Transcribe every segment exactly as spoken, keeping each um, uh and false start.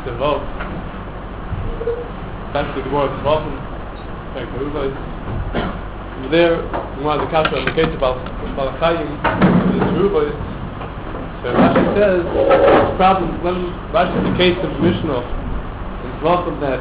Devot. That's the Gemara of Devot. Thank you, guys. There, one of the Kasha on the case about Balachayim, the Terubos. So Rashi says, the problem, when Rashi is the case of Mishnah, it's welcome that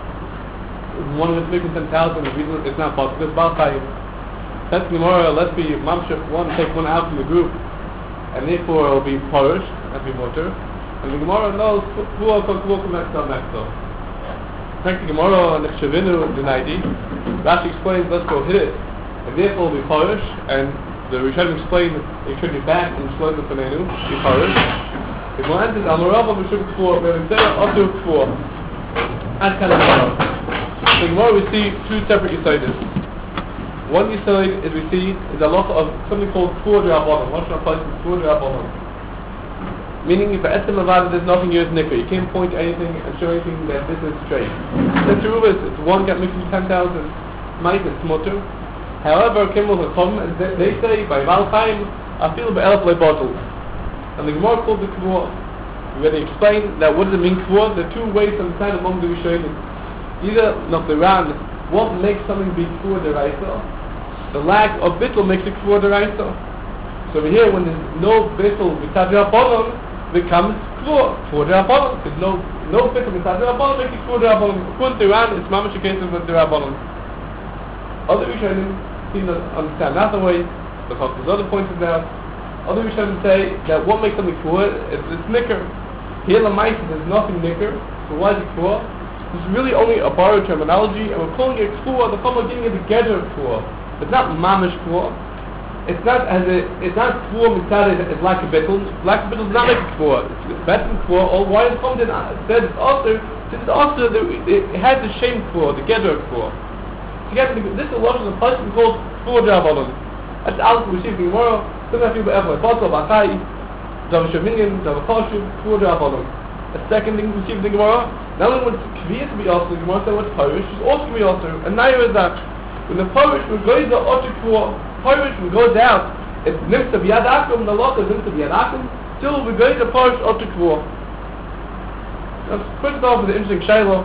one of the making ten thousand, the reason it's not possible, it's Balachayim. That's Gemara, let's be Mamshach, one, take one out from the group, and therefore it will be Parish, that'll be Motor. And the Gemara knows, Kvuah, Kvuah, Kvuah, Kvuah, Take the Gemara and the Shavinu and the Naidi. Rashi explains, let's go hit it, and therefore will be Parish, and the Rishonim explain it should be back and Shloim the Fanenu, be Parish. The Gemara enters, Amarava B'Shuk Kvuah, Be'Ritzera Otu Kvuah. Ad Kana Gemara. The Gemara we see two separate Yisoides. One Yisoid is we see is a lot of something called Kvuah D'Rabbanan. What should I place in Kvuah D'Rabbanan? Meaning, if at Estem Avada there's nothing here is Nikra. You can't point to anything and show anything that this is straight. The truth is, if one get mixed with ten thousand might, it's mutter. However, Kimmel Chacham, as they, they say, by Malchaim, I feel by Elf like bottle. And the Gemara called the Kvuah. We already explained that what does it mean Kvuah? There are two ways to understand among the Rishonim. Either, not the Ran, what makes something be Kvuah D'Oraisa? The lack of bittul makes it Kvuah D'Oraisa. So over here, when there's no bittul b'tzad Rabbanon, becomes Kvuah, Kvuah D'Rabbanan. There's no no bittul b'tzad Rabbanon, makes it Kvuah D'Rabbanan. According to Iran, it's mamash a case of D'Rabbanan. Other Rishonim seem to understand that way, because there's other points of that. Other Rishonim say that what makes something Kvuah is it's nicker. Here Lamaisa there's nothing nicker, so why is it Kvuah? It's really only a borrowed terminology, and we're calling it Kvuah, the Chama getting it together of Kvuah. It's not mamash Kvuah. It's not as a, it's not Kvuah mitzad as like a bittul. Like a bittul does not make it Kvuah. It's better than Kvuah. Or why is Chum said it's also, since it's also the, it has the shame Kvuah, the gather of Kvuah. Together, this is a lot of the person called Kvuah D'Rabbanan. That's the alpha we see from tomorrow. Sometimes people ever bottle Bachai, Dav Shavinian, Dav Choshev, Kvuah D'Rabbanan. The second thing we see from the Gemara, not only what's Kviyah to be also, the Gemara said what's Parish, it's also to be also. And now is that when the Parish will go to the Otter Kvuah, Parish when goes out, it nims to biyad akum, the lot is nims to biyad akum, still we go to the Parish or to Kvuah. Now, first off with the interesting Shiloh,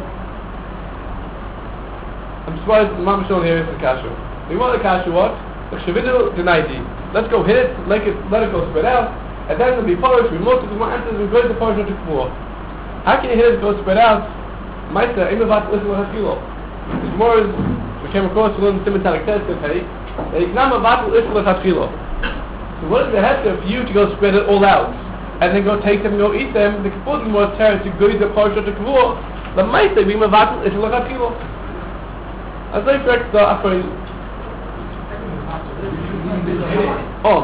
I'm surprised the Mama showing here is the Kasha. We want the Kasha what? The Shavidu Denaidi. Let's go hit it, make it, let it go spread out, and then it'll be Parish, we most of the answers, we go to the Parish or to Kvuah. How can you hit it go spread out? Maisa, Imavat Lisma Haskilo. There's more is, we came across one Simon test that hey, so what is the heter for you to go spread it all out and then go take them and go eat them? The Kvuah more terror to go to the Parsha to Kvuah. The might say be mavatul is like a kilo. As I correct the afraid. Oh,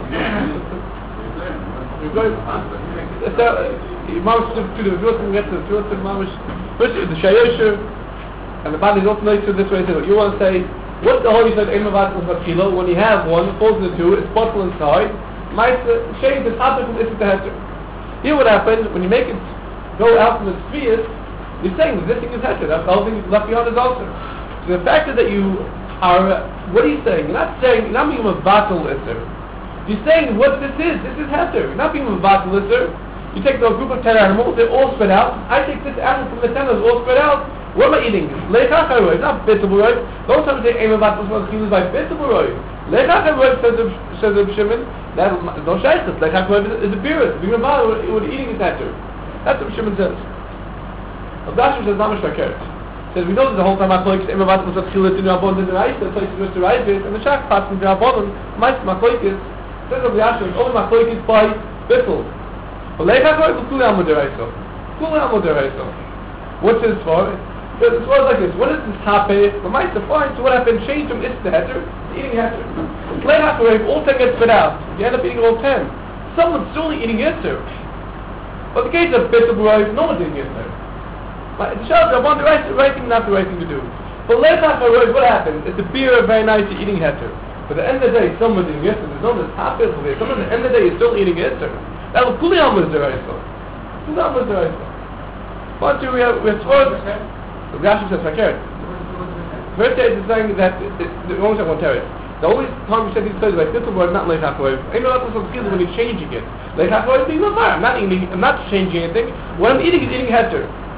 you're going. So, Mamish to the Vilton get to the Vilton Mamish. First is the Shayosher, and the body is also nice to this way. So you want to say. What's the whole you said, when you have one, it falls into two, it's bottle inside, might change the topic from Issa to Heter. Here what happens, when you make it go out from the spheres, you're saying that this thing is Heter, that's the whole thing left behind is also. So the fact is that you are, what are you saying? You're not saying, you're not being a bottle Issa. You're saying what this is, this is Heter. You're not being a bottle Issa. You take the group of ten animals, they're all spread out. I take this animal from the ten that's all spread out. What am I eating? Leichach HaRoiv, not Bittul Don't sometimes say Eimah Vat was killed by Bittul HaRoiv. Leichach HaRoiv says Reb Shimon, that no shaykhs. Leichach HaRoiv is a beerus. Being Ravah, what eating is Heter. That's what Shimon says. Abdashim says Namash Fakert. Says we know that the whole time Machlokes Eimah Vat was killed in Rabbanon and Reis, the place in which the Reis is, and the Shach parts in Rabbanon, might Machlokes. Says Rabbi Yashim, only Machlokes by Bittul. But Leichach HaRoiv is Kuli Amud Dereisa. Kuli Amud Dereisa. What's this for? So it's was like this. What is this happy? The mice define. So what happened? Change from is to heter, eating heter. Late after all ten gets spit out. You end up eating all ten. Someone's still eating heter. But the case of Bittul HaRoiv, no one's eating heter. But the shah, I want the right, the right thing, not the right thing to do. But late after what happens? It's a beer, very nice, you're eating heter. But at the end of the day, someone's eating heter. There's no this happy over there. Someone at the end of the day is still eating heter. That was Kuliyam was the right so. Kuliyam was the right so. One, two, we have we have four. The Rashi says Fakert. First day is saying that it, it, the only time one terrorist. The only time we said these stories like Bittul HaRoiv, not Leichach HaRoiv. Ain't no other skills when you're changing it. Leichach HaRoiv being not I'm not eating, I'm not changing anything. What I'm eating is eating heter.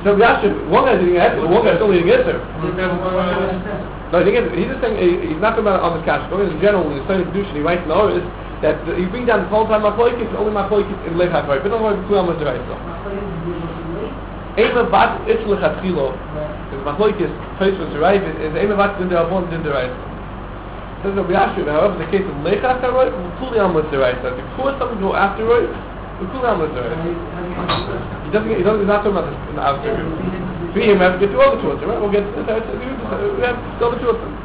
So we asked him, one guy's eating a heter, one guy's only eating a heter. No, he didn't, he's just saying, he's not talking about on the cash. In general, when he's studying Kedushin, he writes in the Oris that uh, he brings down the whole time Machlokes, only Machlokes in Leich HaKoy. But don't worry, Kulam was the right so. Ema Vat Itz Lechatchilo, because Machlokes, place was the right, is Ema Vat Din Derabon Din Deraisa. Says Rabbi Yashu, however, in the case of Leich HaKoy, Kulam was the right so. Before something go after Roy, Kulam was the right so. He doesn't, he doesn't, he's not talking about this in the outer. We have to get to all the two of them, right? We'll get to the third, we have to all the two of them.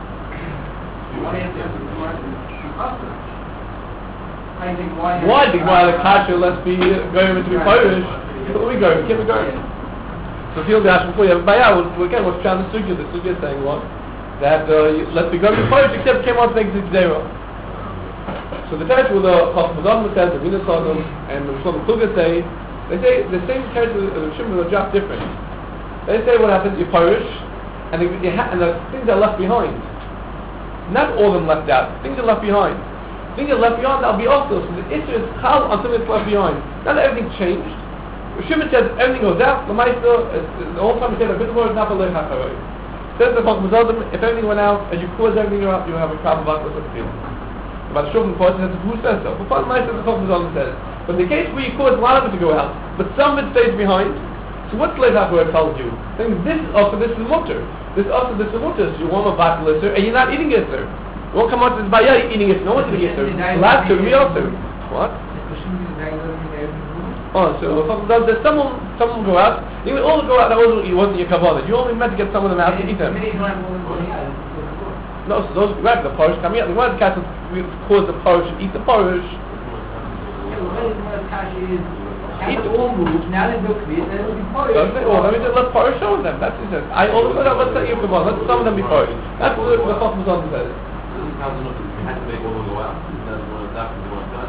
Why did why the kasha let's be going to be Polish? We go, can't we go? So feel the action for you. But yeah, well, again, what's trying to suggest? The suggest saying was that uh, let's be going to Polish, except came out to make it zero. So the text with the Chacham says, the Mina Sodom, and the Shlomo Kluger say, they say the same text with the Shimon will drop different. They say what happens, you Polish, and the, you ha- and the things are left behind. Not all of them left out. Things are left behind. Things are left behind, that'll be also. So the issue is how until it's left behind. Not that everything changed. Shimon says everything goes out. The Meister, the whole time he said a bit more is not a Leich HaKoy. Says the Chacham Zodim, if everything went out and you cause everything out, you have a problem about what's the feeling. About the Shulchan Aruch says who says so? But the Meister, the Chacham Zodim says. But in the case where you cause a lot of it to go out, but some of it stays behind, so what's Leich HaKoy tells you? Saying this also this is mutter. This also this is mutter. So you want a vat lister and you're not eating it, sir. You won't come out to this bayah eating it. No one's eating it, sir. Last to me also. What? Oh, so there's someone, someone go out. You would all go out. That wasn't, it wasn't your kavanah. You only meant to get some of them out to eat them. No, so those right, the parish coming out. The one cat will cause the parish eat the parish. Eat all moves. Now they look this. Doesn't it? Well, let me just let parish show them. That's what he says. I only let let's say you kavanah. Let some of them be parish. That's what the Chacham Zodim says. Had to make all of them go out. That's one of that.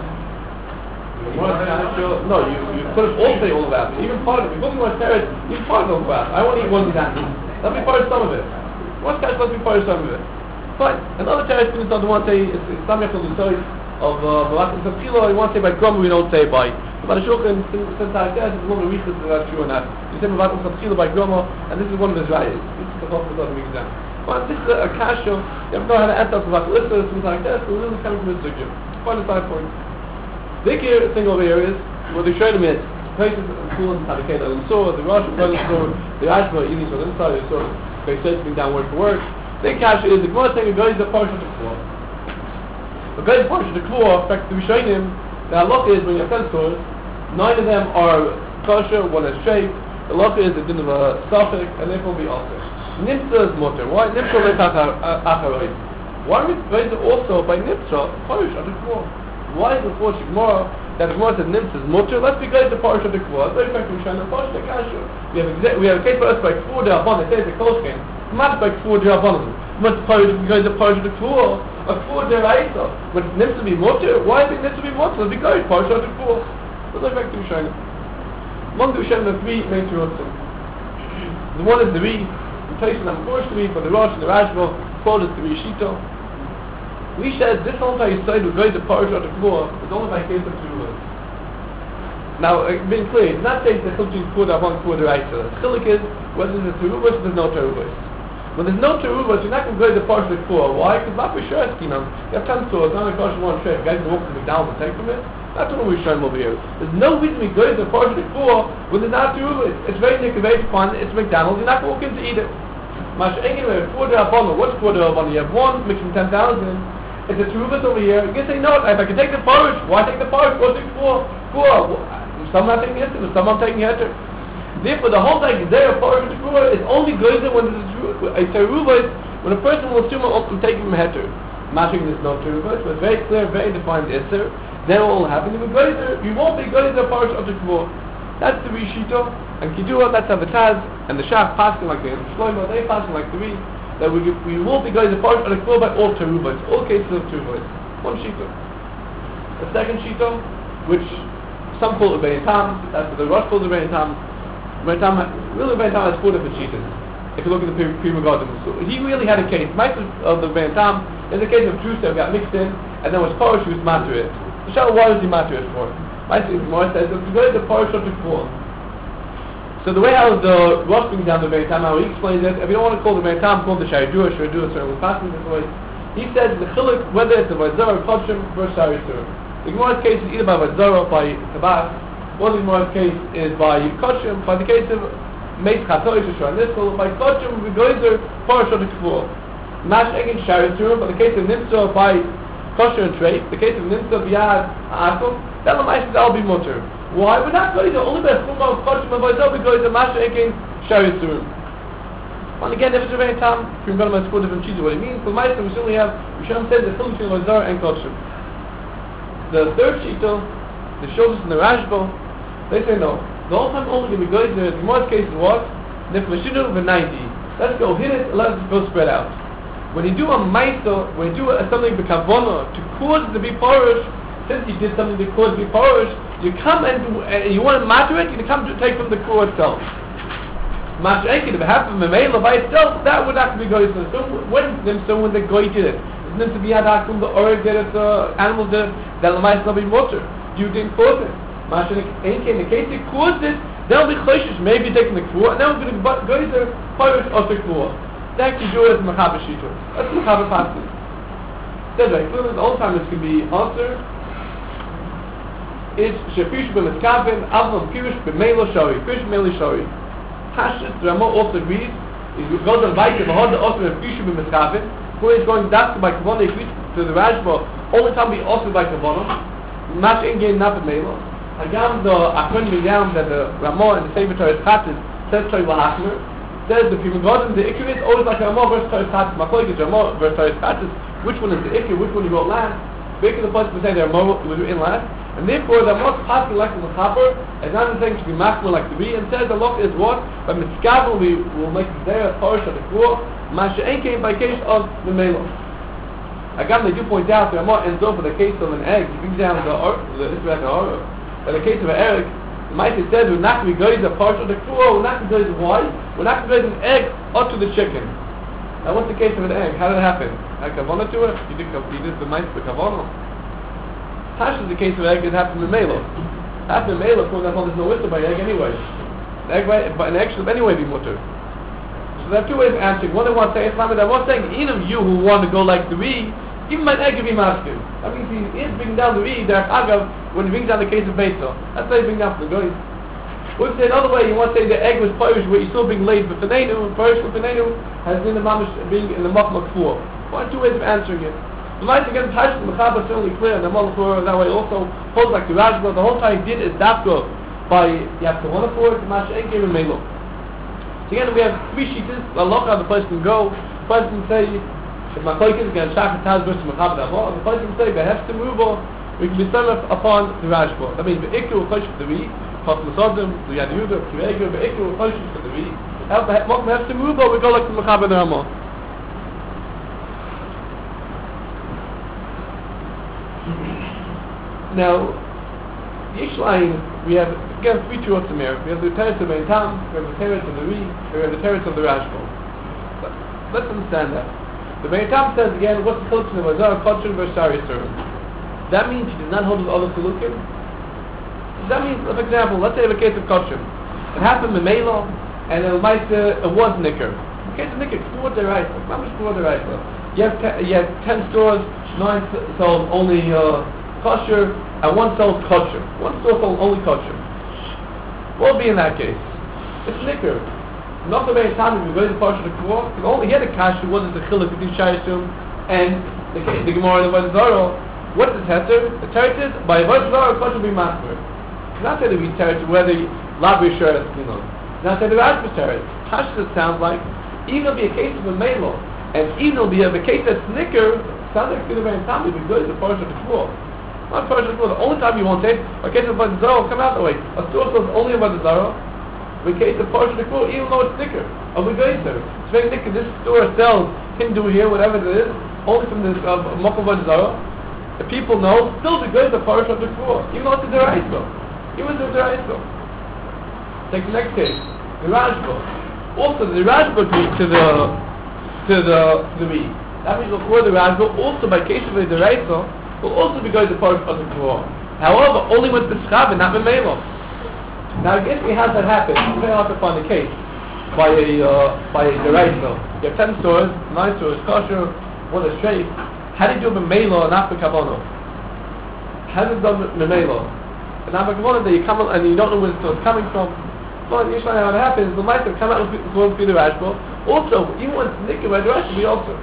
No, you you put it all say all of that. Even part of it. Before you want to tear it, even part of it go out. I want to eat one of that. Let me parish some of it. One catch, let me parish some of it. Fine. Another teretz is not the one say it's Samech of the side of Malachim Sapilo. You want to say by Grom, we don't say by. But the Shulchan since I said it's one of the reasons that that's true or not. You say Malachim Sapilo by Gromo, and this is one of the Israelis. This is the Chacham Zodim example. But this is a kasha. You have to know how to answer about the list, something like that. So this is coming from the sugya. Quite a side point. The big thing over here is what they showed him is places cool and Tabakeda and so the Rosh and so the Ashma eating so inside so they said being down word for word. The kasha is the most thing that goes the portion of the floor. The goes portion of the floor, in fact we showing him the halacha is when you have ten stores, nine of them are kosher, one is shape. The halacha is the din of a suffix and they will be also. Nimtza is mutter. Why? Nimtza is acharoi. Why are we raised also by Nimtza, Parish on the floor? Why is the floor Shigmara that the Gemara said Nimtza is mutter? Let's be going to Parish on the floor. Let's very effective Shana Parish the Kasha. We have exa- we have a case for us by four Derabon. They say the Kolshkin. Not by four Derabon. But Parish because the Parish on the floor. A four Deraisa. But Nimtza be mutter? Why is Nimtza be mutter? Let's be going Parish on the floor. Let's very effective Shana. Among the Shem, the three main Terutzim. The one is the Re. Place them first to be for the Rosh and the Rashba, quoted to be Shito. We said this whole time you said we're going to Parish on the floor is only by case of Terubas. Now, uh, being clear, it's not saying that something put up on for the right side. Chilik is whether there's a Terubas or there's no Terubas. When there's no Terubas, you're not going to go to Parish on the floor. Why? Because not for sure, Skinam. You have ten stores, not a Parish one trip. Guys can walk to McDonald's and take from it. That's what we're showing over here. There's no reason we go to the Parish on the floor when there's not Terubas. It's very nick, very fun. It's McDonald's. You're not going to walk in to eat it. Mash anyway, four Derabon, what's four Derabon? You have one mixing ten thousand. It's a Terubas over here. You can say, no, if I can take the Parish, why take the Parish? What's it for? Four. Some not taking Heter, some not taking Heter. Therefore, the whole thing is there, a Parish of the Terubas is only good when there's a Terubas, when a person will assume I'm taking him Heter. Mashing there's no Terubas, but very clear, very defined Isser. Then what will happen? You will go there, you won't be going to the Parish of the Terubas. That's the Rishito, and Kidua, that's Avataz, and the Shach passing like the Shlomo, they passing like the Re, that we, we will be going to Parish on the floor by all Terubas, all cases of Terubas. One Shito. The second Shito, which some call Rebbein Tam, that's what the Rosh calls Rebbein Tam. Rebbein Tam, really Rebbein Tam has four different Shitas. If you look at the Pri Megadim, so he really had a case. Most of the Rebbein Tam is a case of juice that got mixed in, and then was Parish, he was matter it. The Shah, why was he matter it for? My Gemara says if you go to the Parish of the floor, So the way how the Rosh brings down the Beitam, how he explains it, if you don't want to call the Beitam, call the Shaydua, Shaydua certainly passing this way. He says the chiluk, whether it's a Vazara or Kodshim versus Shaydua. The Gemara's case is either by Vazara or by Tabas, or the Gemara's case is by Kodshim, by the case of Meis Chatoish or Sharaniskel, by Kodshim, we go into Parash or the Kfur. Mash Egin Shaydua, by the case of Nimsa by Kosher and Trade, the case of Nimsa B'Yad Ha'akum, then the Ma'ash will be mutter. Why? We're not going to only by Chumah of Kodshim and Vazara, we go into Mash Egin Shaydua. And again, if it's a very time, if you're going to four different cheeses, what it means, for Ma'aser, we certainly have, we should say the Chiluk between Vazara and Kodshim. The third Shita, the Shoulders and the Rashba, they say no. The whole time only going to be going to the Gemara's case is what? Neflashinu v'ninety. Let's go hit it, let it go spread out. When you do a Ma'aser, when you do a, something b'kavona, to cause it to be porish, since you did something to cause it to be porish, you come and uh, you want to matter it, you come to take from the core itself. Masha'ekin, if it happened Memela by itself, that would have to be goy. So when so when the goy did it, it's meant to be adakum, the org did it, the animal did it, then the mice will be mutter. You didn't cause it. Masha'ekin, in the case it caused it, then will be choshish, maybe taking the kfur, and then we're going to go there, parish of the kfur. That you do it as Mechaber Shita. That's Mechaber Pasuk. Says right, clearly the only time this can be answered is Shefish b'Mitzkavin, Avlam Pirush b'Meilo Shari, Pirush b'Meilo Shari. Pashas, the Ramah also agrees, is it goes on Vaita, the Hoda also in Pirush b'Mitzkavin, who is going back to by Kavona, if to the Rashba, only time be also by Kavona, Mash ain't getting enough of Meilo. Again, the Akron Miyam that the Ramah and the Sefer Torah Chatzis says Torah Lahachmer, says if you go to the Ikir, it's always like Ramah versus Torah Chatzis, Machoik is Ramah versus Torah Chatzis, which one is the Ikir, which one you go last? Baker the person would say the Ramah was in last, and therefore the Ramah Chatzis like the Mechaber, is not saying to be Machmer like to be, and says the Lok is what? By Mitzkavon we will make there a Parish of the Kfur, Masha ain't came by case of the Melo. Again, they do point out the Ramah ends up with the case of an egg, he brings down the the Israel the in the case of an egg, the Maita says we're not going to go to the part of the kfur, we're not going to go to why? We're not going to go an egg up to the chicken. Now what's the case of an egg? How did it happen? Had kavana to it? You did, you did the Maita for kavana. Tash is the case of an egg, it happened in Melo. After Melo, of course, there's no whistle by egg anyway. The egg, but an egg should anyway be mutter. So there are two ways of answering. One I want to say, Islam, I'm not saying any of you who want to go like the we, even my egg will be masculine. That means he is bringing down the Eid, there Agav, when he brings down the case of Beitza. That's why he brings down for the guys. Or if you say another way, you want to say the egg was Parish where he's still being laid for Fenenu, and Parish for Fenenu has been the Mamish being in the Machmak Kfur. One or two ways of answering it. The nice again, Parish the Mechaber is certainly clear, and the Malachur that way also holds like the Rajba. The whole time he did is Dafka by, you have to one for it, the Mash Enkev and Melo. So again, we have three sheets, the Locha, the place can go, the place can say, if my colleague is going to shach taz versus mechaber damo, the colleague can say behefs to move we can be sent upon the Rashba. That means beikru choshev the vi, chos mesodim, the Yad Yehuda, kireigu beikru choshev for the vi. Help behefs to move we go like the mechaber damo. Now, Yishlein, we have again three truths in there. We have the teretz of Ein Tam, we have the teretz of the vi, we have the teretz of the Rashba. Let's understand that. The Beitam says again, what's the chiluk in the Vazara, Kodshim versus Sharyisurim? That means he does not hold with other chilukim. That means, for example, let's say we have a case of Kodshim. It happened in Melo, and it might uh, it was Nicker. In the case of Nicker, Kfur Deraisa. Not much Kfur Deraisa. You have te- you have ten stores, nine sold only uh, kosher, and one sells kosher. One store sold only kosher. What will be in that case? It's Nicker. Not the very time if we go to the Parsha of the Kfur, because only he had a kash who wasn't the chiluk between Sharyisurim and the, the Gemara and the Vazara. What's the heter? The teretz is, by Vazara, kosher will be master. It's not that we teretz whether Labi Sheretz, you know. It's not that the Rashba teretz. Kash it sounds like, even it'll be a case of a Melo, and even it'll be a, a case that's Nicker, sounds like it's the very time if we go to the Parsha of the Kfur. Not Parsha of the Kfur, the only time you won't take, a case of Vazara will come out that way. A store sells only a Vazara, in case of Parsha of the Kfur, even though it's Nicker, of the Geiser. It's very Nicker, this store sells Hindu here, whatever it is, only from this uh, Mokum Vazara. The people know, still the Geiser Parsha of the Kfur, even though it's a Deraisa. Even though it's a Deraisa. Take the next case, the Rashba. Also, the Rashba agrees to the, to the, to the Reed. That means before the Rashba, also by case of a Deraisa, will also be Geiser Parsha of the Kfur. However, only with the Schab and not with Melo. Now, if we have that happen, it's very hard to find a case by a uh, by a deraisa. You have ten stores, nine stores, kosher, one is straight. How do you do b'meila and not b'kavono? How do you do b'meila? And now b'kavono that you come and you don't know where the store is coming from. Well, usually how it happens, the mice come out with going through the rashbo. Also, even when it's nicked by the rashbo, we also.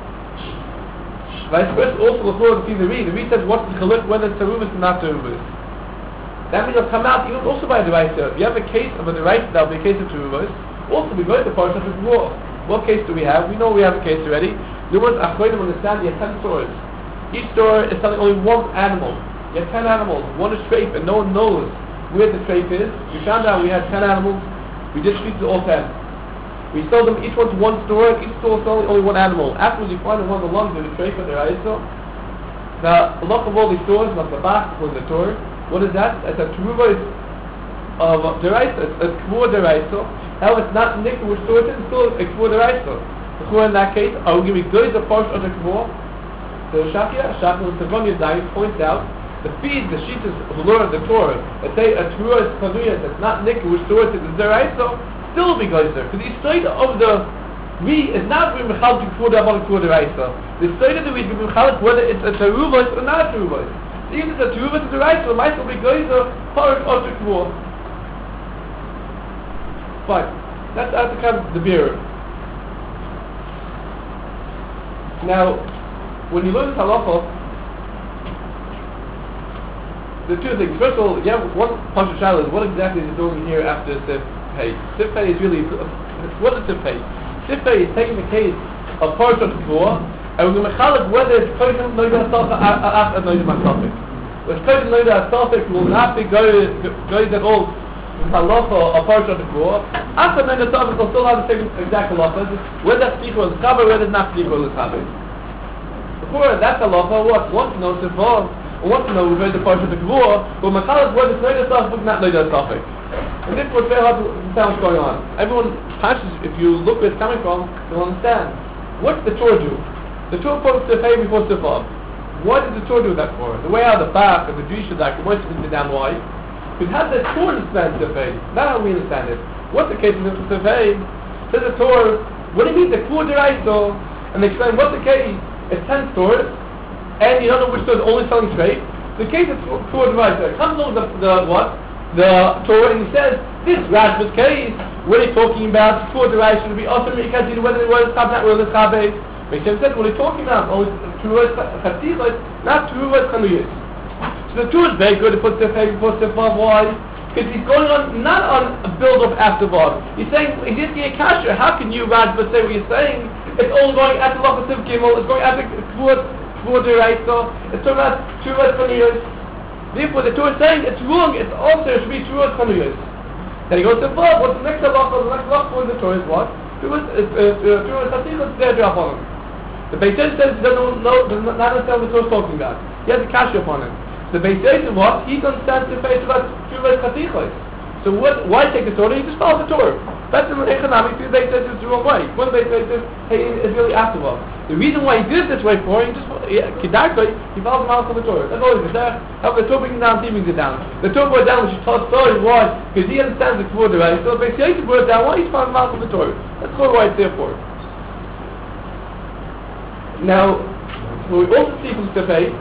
Vice versa, also the floor to see the reed. The reed says what's the chaluk, whether it's terubis or not terubis. That means it'll come out even also by the deraisa. If you have a case of a deraisa, that will be a case of terubis. Also, we go to the parsha of war. What case do we have? We know we have a case already. The ones achronim understand you have ten stores. Each store is selling only one animal. You have ten animals. One is strafe, and no one knows where the strafe is. We found out we had ten animals. We distributed all ten. We sold them each one to one store, and each store selling only one animal. Afterwards, you find one of the lungs of the strafe and the raiso. Now, a lot of all these stores, like the back was the tour. What is that? It's a teruva of the raiso. It's a kvur the raiso. However, it's not nicked with stores, it's still a kvur the raiso. The kvur in that case, are we giving good a portion of the kvur? So Shakia, Shakia, the Tavon Yadayim points out the feed, the sheet is lure of the Torah. Let's say a teruva is kanuya that's not nicked with stores, it's the raiso. Still be geyser, because the state of the we is not being mechalik kvur the avon kvur the raiso. The state of the we is being mechalik whether it's a teruva or not a teruva. Even if it's a teruva to the raiso, the mice will be geyser part of the kvur. Fine. That's out the kind of the beer. Now, when you learn this halacha, the two things. First of all, you have one pasha shayla is what exactly is it doing here after Sif Pei? Sif Pei is really what is Sif Pei? Sif Pei is taking the case of part of the kvur and we're going to mechalik whether it's kodim loida asafik or loida masafik. With kodim loida asafik will not be goy at all. Halacha, a part of the Kvur. After the Netavis, will still have the same exact halacha. Whether that's Plichor is Chaber, whether it's not Plichor is Chaber. Before that's halacha, what? Want to know Sifar, or want to know whether the part of the Kvur, but Machalas, whether it's Noida Safik, not Noida Safik. And this is very hard to understand what's going on. Everyone, if you look where it's coming from, you'll understand. What's the Torah do? The Torah puts Sifar before Sifar. What did the Torah do that for? The way out of the back of the Jewish like the most is down why? Because how does the Torah understand Sifar? Not how we understand it. What's the case of Sifar? Says the Torah, what do you mean the Kvur Deraiso? And they explain what's the case? It's ten stores, and you don't know which store is only selling straight. The case of Kvur Deraiso. It comes along the, the what? The Torah, and he says, this Rashba's case, what are you talking about? Kvur Deraiso should be awesome, you can't see whether it was Chab, not whether it's Chabe. Hashem said, what are you talking about? Only two words Chatichos, not two words Chanuyos. So the Torah is very good to put Sifar before Sifar. Why? Because he's going on, not on a build-up after Vav. He's saying, he didn't get a kasher. How can you, Rajba, say what you're saying? It's all going after Lachas Siv Gimel, it's going after Kvur Deraisa, it's talking about two words Chanuyos. Therefore, the Torah is saying it's wrong, it's also, it should be two words Chanuyos. Then he goes to Vav, what's the next halacha? The next halacha for the Torah is what? Two words, two words Chatichos, their drop on him. The Beis Yosef says he doesn't know, does not understand what the Torah is talking about. He has a kasher upon him. The Beis Yosef what? He understands the face about Shuvas Chatichos. So what, why take the Torah? He just follows the Torah. That's in economics, the Beis Yosef is the wrong way. One Beis Yosef is really after all. The reason why he did it this way for, he just, Kedarkoi, he follows the mouth of the Torah. That's always the However, the Torah brings it down, he brings it down. The Torah brought it down, which he taught stories, why? Because he understands the Kvur, right? So the Beis Yosef brought it down, why? He's following the mouth of the Torah. That's why it's there for. Now, we also see from Sifar,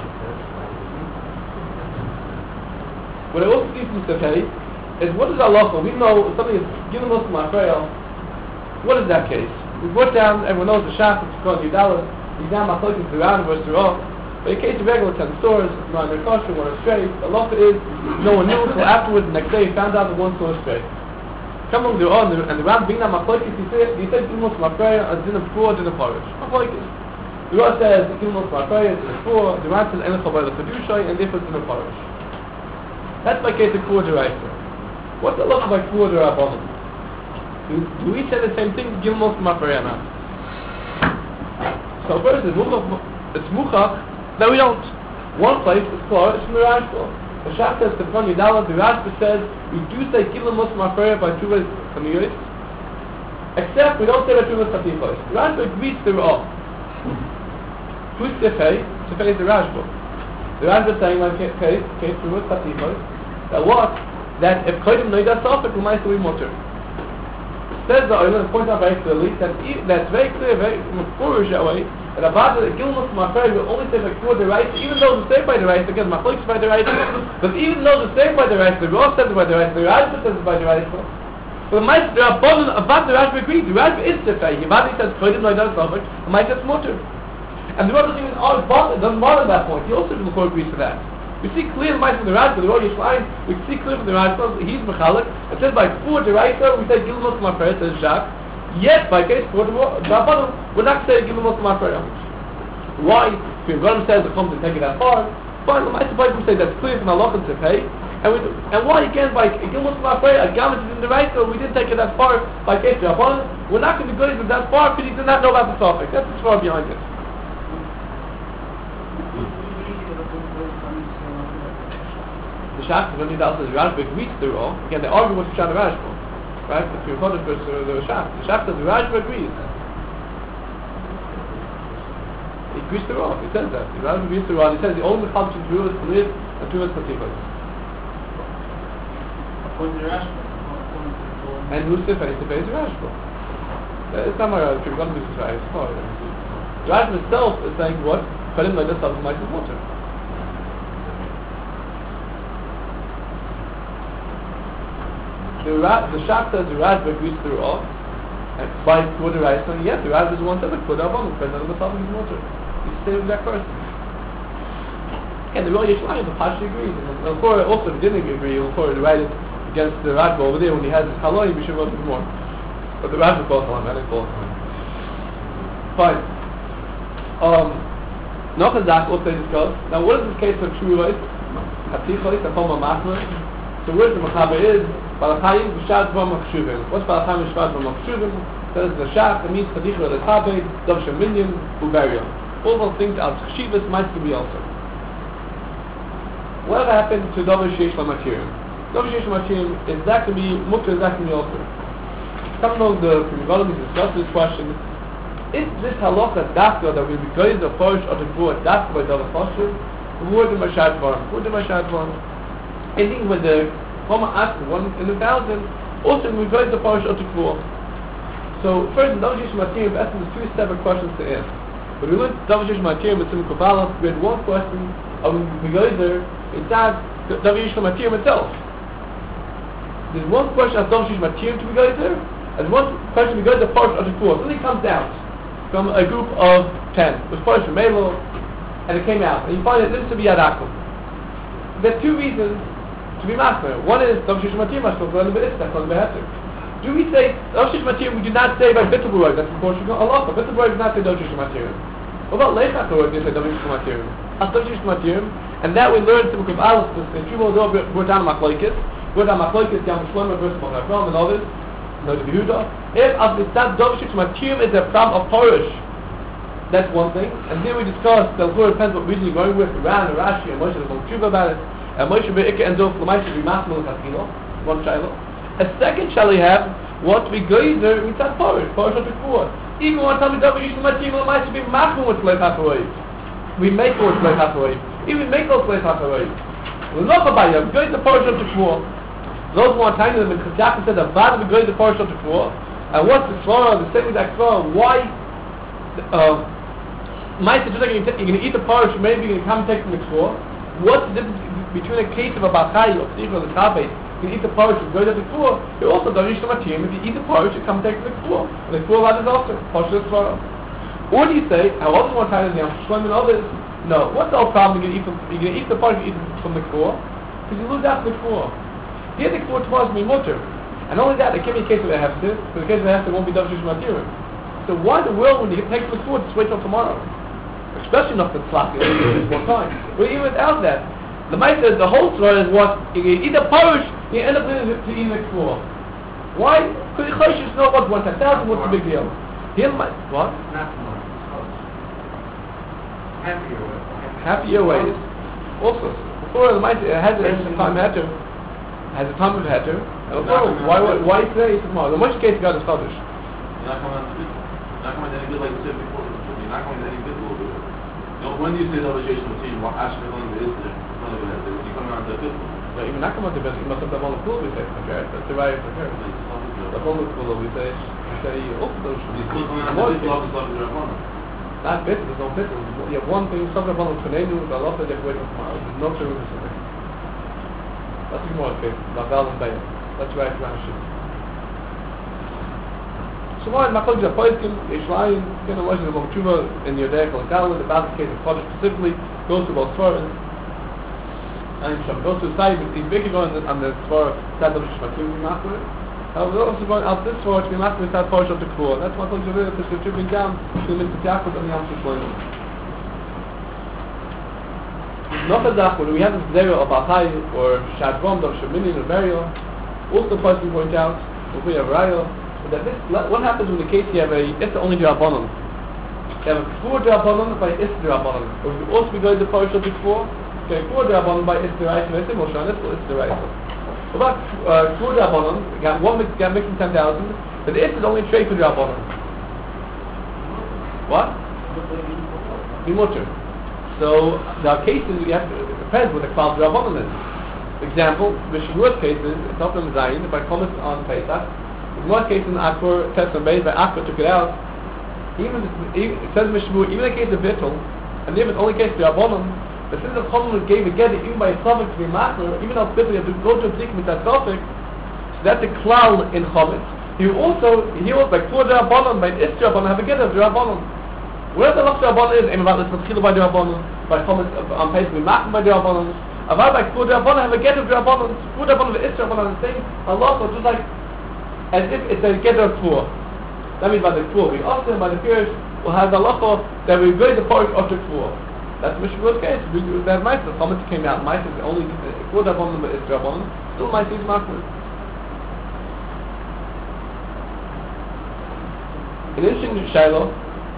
what I also see from Sifar is what is halacha? We know something is given us from Israel. What is that case? We brought down, everyone knows the Shach, it's called Yudalas, he's down my focus around versus Roth. But in case of regular ten stores, not in their kosher, one is straight. The halacha is no one knew until afterwards, the next day he found out that one store is straight. Come along the on, and the Ram being down my focus, he said, he said, given us from Israel, as in a poor, in a parish. My focus. The Roth says, given us from Israel, it's in a poor, the Ram says, Enech by the Kedushay, and therefore it's in a parish. That's my case of Kvur Deraisa. What's the law by Kvur Derabbanan? Do, do we say the same thing? Gimel Mafreyana. So first, it's Muchach. It's Muchach. No, we don't. One place is called it's in the Rashba. The Shach says the Tefan Yidala. The Rashba says we do say Gimel Mafreya by two ways Chanuyos. Except we don't say by two ways Chatichos. The Rashba agrees to all. Who's Sifar? Sifar is the Rashba. The Rashba is saying, like, okay, okay, two ways Chatichos. That what? that if kodim noidas sofik, we might be mutter. Says the Oilam, points out very clearly that e- that's very clear, very foolish that way. That about the Gilmus Mafari will only say before the right, even though it's saved by the right, again, Machlik by the right, but even though it's saved by the right, the Rosh says it by the right, the Rajba says it by the right. But the Mice, there are both about the Rajba agrees. The Rajba is Sifai. Yavadi says kodim noidas sofik, the Mice says mutter. And the Rosh doesn't even bother, doesn't bother that point. He also the Makor agrees to that. We see clear the Mice from the Rajba, the Rosh Yishmael, we see clear from the Rajba, he's Mechalik. It says by four the right, we say Gilmus Mafari, says Jacques. Yet by case four the Rabbanon, we're not saying Gilmus Mafari. Why? If your Ram says the comes to take it that far, fine, the Mice we say that's clear from Allah to pay. And we do, and why again by Gilmus Mafari, a garment is in the right, so we didn't take it that far by case Rabbanon. We're not going to go into that far because he did not know about the topic. That's as far behind it. The Shach when he does the Rashba agrees to all. Again, they argue with Shana Rashba, right? If you're called versus the Shach, the Shach says the Rashba agrees. He agrees to all. He says that the Rashba agrees to all. He says the only culture to is live and to is pativas. According to Rashba. And who's the face? The face is Rashba. It's not my if you're going to be surprised. The Rashba itself is saying what? Kalim like this something like the water. The, Ra- the Shach says the Rashba agrees through all, and by Kvod the right, saying yes, the Rashba is the one that says the Kvod Avon, because none of the Safik is water. He's the same exact person. And the real Yishmael, the Pashi agrees. And of course, also, if he didn't agree, of course, the right against the Rashba over there when he has his Kaloi, we should have been more. But the Rashba calls on him, I didn't call on him. Fine. Um, Nochazak also discussed. Now, what is this case of Shurais? Hatichois, the form of Machmer. So, where the Machaber is, Balachayim v'shad v'am ha'chshuvim. What's Balachayim v'shad v'am ha'chshuvim? Says the Shach, it means Chadicha l'Chabed, Dov Sheminyan, Ubarion. All those things are Chshivas might be also. Whatever happened to Dov Sheish Lamakirim? Dov Sheish Lamakirim is that to be Mukta, is that to be also. Some of the Primigolim discussed this question. Is this halacha dafka that we be going the first or the fourth dafka by Dov Choshev? Who are the Mashad Varam? Who are the Mashad Varam? Ending with the Homa asked one in a thousand, also we go to the parish of the Kvor. So first in Davajish Matirim, we asked them two separate questions to ask. But we learned Davajish Matirim with some Kabbalah, we had one question of the Geyser, it's not Davajish Matirim itself. There's one question of Davajish Matirim to be Geyser, and one question we go to the parish of the Kvor. So then he comes out from a group of ten. It was parish from Melo, and it came out. And you find that this is to be Yadakum. There are two reasons to be master. One is Dovshish Matir Mashkov, the other is Be'istak, do we say Dovshish Matir, we do not say by Bittelburg, that's of course Allah, but Bittelburg does not say Dovshish Matir. What about Leichatorg, they say Dovshish Matir? That's Dovshish Matir, and that we learn to become Alice, in Shuvah Dov, we're down Machlaikis, we're down Machlaikis, Yam Shlomo versus Machafram, and others, no the Yehuda. If as we start Dovshish Matir is a problem of Porish, that's one thing, and then we discuss, the Lord depends what reason you're going with, Iran, Rashi, and Moshe, there's no about it. And Moshe Be'ikah and Dov L'maisha be Masmul Chachilo, one shiloh. A second shall we have, what we geyser, we start Porish, Porish of the Kvor. Even one time we don't use the Matim L'maisha be Masmul with Sleit HaCharoy. We make those Sleit HaCharoy. Even make those Sleit HaCharoy. We're not about you, geyser Porish of the Kvor. Those who are tiny, the Chazak said, Avad we geyser Porish of the Kvor. And what's the Svara, the same exact Svara, why, uh, Maisha, just like you're going to eat the Porish, maybe you're going to come take from the Kvor. What's the difference between a case of a Bachai or Tzich or the Chabed? You can eat the porridge and go to the Kvor. You also don't reach the Matim. If you eat the porridge, you come take the Kvor. And the Kvor is also Posher Tzvara. Or do you say, I wasn't more tired than the Shloim and others? No. What's the whole problem? You're going to eat, from, you're going to eat the porridge, you eat from the Kvor? Because you lose out from the Kvor. Here the Kvor tomorrow is going to be mutter. And only that, there can't be a case of a hefter. So the case of a hefter won't be Dov Shish Matir. So why in the world, when you take the Kvor, just wait till tomorrow? Especially not the tzlach, it's one time. But even without that, the Ma'at says the whole story is what you eat a parish, you end up to eat a Kvor. Why? Because the Choshev know what one ten thousand, what's the big deal? Here, my what? Not tomorrow. Happier way. Happier ways. Also, before the Ma'at has a time heter, has a time of heter. And before, why why why today? Tomorrow. The much case got is Chadash. You're not coming on the bit. You're not coming any good like we said before. You're not coming any good a little bit. No, when you say the obligation of teaching, what actually going to is there? None of that. You're coming on the fifth. No, even not come out the best. You must have the one cool. We say, okay, that's the right for her. The one cool. We say, we say, also those should be cool. Not bit. There's no bit. You have one thing. Something about the tornado. The lot of the way tomorrow. There's no true. That's the more case. The Val and Bayer. That's right. Rashi. So why Makol Japoiskim Ishraim Kena Washington Bom Tshuva in your day called Galileo, the bad case of Kodesh specifically goes to both Svaras. And Shem goes to the side, he's making going on the Svar Sadov Shmakim Machmer. However, also going out this Svar to be Machmer Sad Parish of the Kruah. That's Makol Japoiskim to the Tripping down to the Mitzvah Yaakov and the Yam Shishloim. Not a Zach, when we have this Zera of Achai or Shadvom, or Shemini, or Burial, also the person point out, if we have Raya, that this, what happens in the case you have a, it's only Drabanon. You have a Kfur Drabanon by Is Drabanon. Or you also be going to the Parish of the Kfur, okay, Kfur Drabanon by Is Drabanon, and it's Moshe, and it's Is Drabanon. About Kfur Drabanon, you got one mix, got mixing ten thousand, but the Is is only Trey for Drabanon. What? Bimutter. So, there are cases you have to, it depends what the Kfar Drabanon is. Example, the Shavuot cases, it's not from Zayin, if I comment on Pesach, in one case in Akbar, test and base by Akbar took it out. Even, even it says Mishmur, even in the case of Bittul, and even only case of Rabbanon, but since the Chomel gave a get even by a Suffolk to be Makar, even though Bittul you have to go to a Bzik with that Suffolk, so that's a klal in Chometz. You also, he was like for the Rabbanon, by Ist Rabbanon, have a get of the Rabbanon. Wherever the Lach Rabbanon is, aim about this Maschila by the Rabbanon, by Chometz on Pesach be Makar by the Rabbanon. About like for the Rabbanon, have a get of the Rabbanon, for the Rabbanon, the Ist Rabbanon, the same Allah, just like as if it's a gather kfur. That means by the kfur. We also, by the Pirish, will have the halacha that we go the Parish of the kfur. That's the Mishnah's case. We do that Ma'aser. Chometz came out. Ma'aser is only kfur Rabbanon, but it's Rabbanon. Still Ma'aser is Machmer. An interesting Shiloh.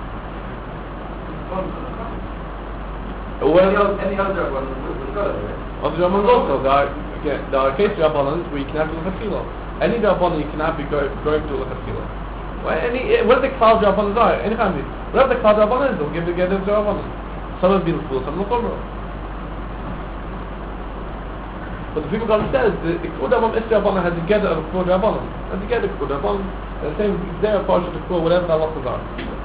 Well, any other Rabbanon would go there. Of the Rabbanon also, there are, again, there are cases of Rabbanon where you can have the Chafilo. Any Rabbanon you cannot be going go to look at Tefillah. Well, any what the Klal Rabbanon are? Any kind of whatever the Klal Rabbanon is, they'll give together the Rabbanon. Some will be the fool, some will come. But the people God says the Kfur Rabbanon is Rabbanon has together of Kfur Rabbanon, and together Kfur Rabbanon, and the same there part of the Kfur whatever the halachas are.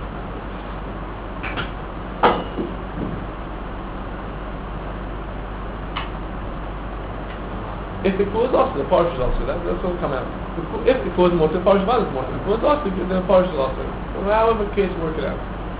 If the Kfur is also, the Parish is also, that, that's what will come out. If the Kfur is more, the Parish is more. If the Kfur is also, the Parish is also. So however the case, work it out.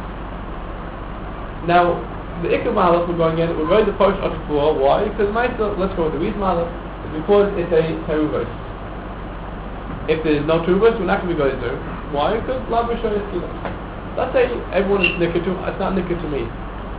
Now, the Ikar Mahalach we're going in, we're going to the Parish of the Kfur. Why? Because Maisa, let's go with the reason Mahalach, is because it's a Teruvos. If there's no Teruvos, we're not going to be going there. Why? Because Lav Rishon is Kila. Let's say everyone is Nikkah to, it's not Nikkah to me.